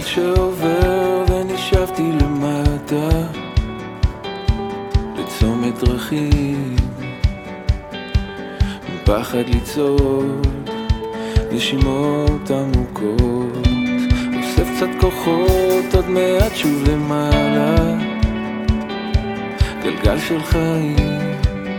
שעובר ונשאבתי למטה לצומת דרכים, מפחד לצעוד נשימות עמוקות, אוסף קצת כוחות עד מעט שוב למעלה, גלגל של חיים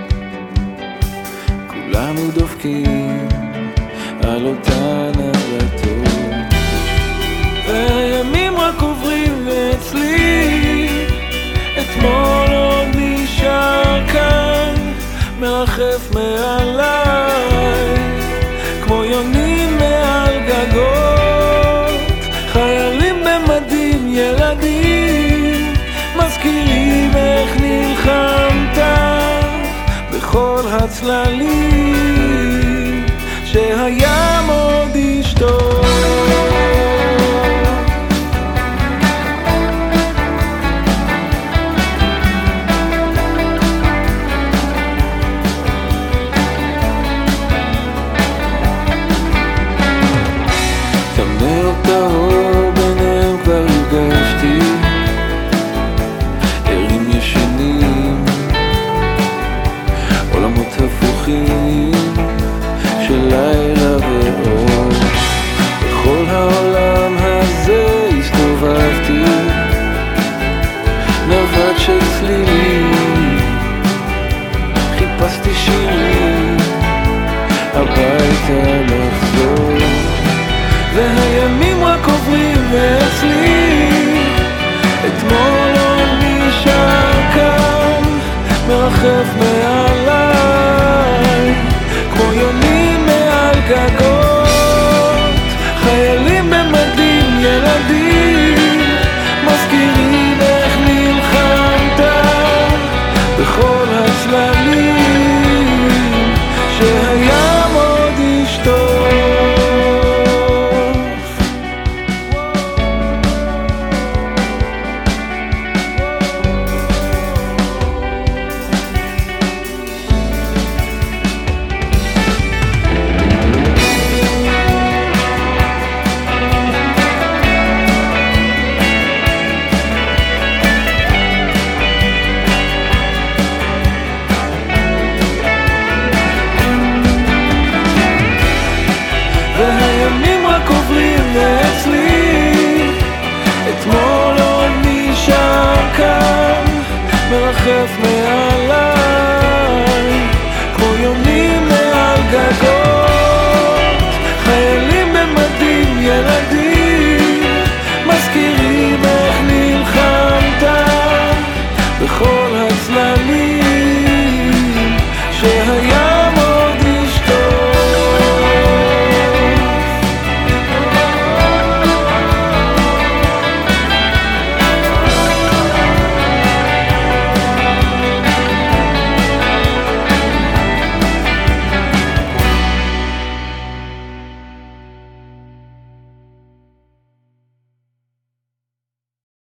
כולנו דופקים על אותן הדלתות, והימים רק עוברים ואצלי אתמול עוד נשאר כאן מרחף מעליי כמו יונים מעל גגות, חיילים במדים ילדים מזכירים איך נלחמת בכל הצללים שהים עוד ישתוק. טהור ביניהם כבר הרגשתי, ערים ישנים, עולמות הפוכים של לילה ואור. בכל העולם הזה הסתובבתי, נווט של צלילים, חיפשתי שירים, הביתה לחזור, והימים רק עוברים ואצלי אתמול עוד נשאר כאן מרחף מעליי כמו יונים מעל גגות, חיילים במדים ילדים מזכירים איך נלחמת בכל הצללים שהים עוד ישתוק. והימים רק עוברים ואצלי אתמול עוד נשאר כאן מרחף